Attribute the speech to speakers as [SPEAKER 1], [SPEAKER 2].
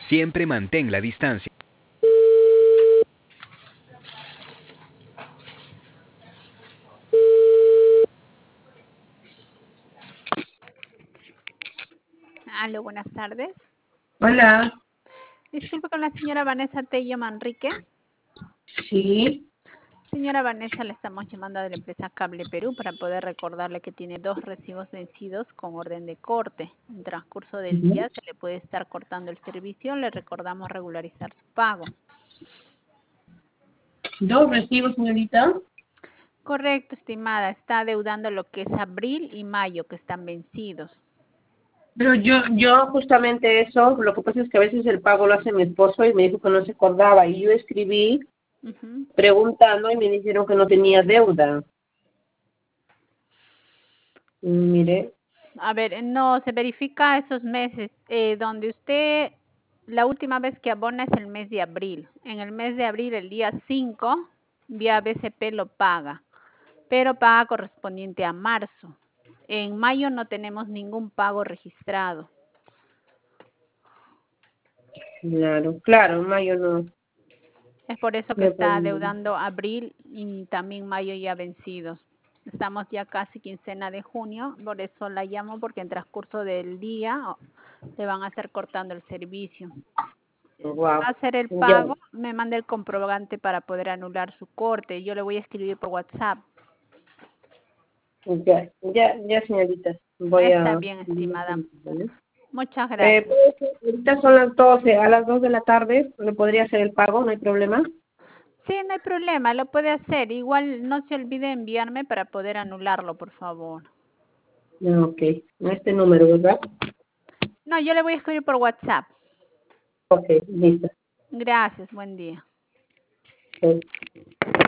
[SPEAKER 1] Siempre mantén la distancia.
[SPEAKER 2] Aló, buenas tardes.
[SPEAKER 3] Hola,
[SPEAKER 2] Disculpe con la señora Vanessa Tello Manrique.
[SPEAKER 3] sí,
[SPEAKER 2] Señora Vanessa, le estamos llamando de la empresa Cable Perú para poder recordarle que tiene 2 recibos vencidos con orden de corte. En transcurso del
[SPEAKER 3] ujú.
[SPEAKER 2] día se le puede estar cortando el servicio. Le recordamos regularizar su pago.
[SPEAKER 3] Dos recibos, señorita.
[SPEAKER 2] Correcto, estimada. Está adeudando lo que es abril y mayo, que están vencidos.
[SPEAKER 3] Pero yo justamente eso, lo que pasa es que a veces el pago lo hace mi esposo y me dijo que no se acordaba y yo escribí
[SPEAKER 2] Ujú.
[SPEAKER 3] preguntando y me dijeron que no tenía deuda. Mire,
[SPEAKER 2] A ver, no, se verifica esos meses donde usted, la última vez que abona es el mes de abril. En el mes de abril, el día 5, vía BCP lo paga, pero paga correspondiente a marzo. En mayo no tenemos ningún pago registrado.
[SPEAKER 3] claro, mayo no.
[SPEAKER 2] Es por eso que
[SPEAKER 3] Me
[SPEAKER 2] está
[SPEAKER 3] parece.
[SPEAKER 2] adeudando abril y también mayo ya vencidos. Estamos ya casi quincena de junio, por eso la llamo, porque en transcurso del día le van a estar cortando el servicio. Va a
[SPEAKER 3] Wow.
[SPEAKER 2] hacer el
[SPEAKER 3] Ya,
[SPEAKER 2] pago, me manda el comprobante para poder anular su corte. Yo le voy a escribir por WhatsApp.
[SPEAKER 3] ya, señorita. Voy
[SPEAKER 2] Está
[SPEAKER 3] a...
[SPEAKER 2] bien, estimada.
[SPEAKER 3] ¿Vale?
[SPEAKER 2] Muchas gracias.
[SPEAKER 3] Puede ser, ahorita son las 12, a las 2 de la tarde, ¿le podría hacer el pago? ¿No hay problema?
[SPEAKER 2] Sí, no hay problema, lo puede hacer. Igual no se olvide enviarme para poder anularlo, por favor.
[SPEAKER 3] Ok, a este número, ¿verdad?
[SPEAKER 2] No, yo le voy a escribir por WhatsApp.
[SPEAKER 3] Ok, listo.
[SPEAKER 2] Gracias, buen día.
[SPEAKER 3] Ok.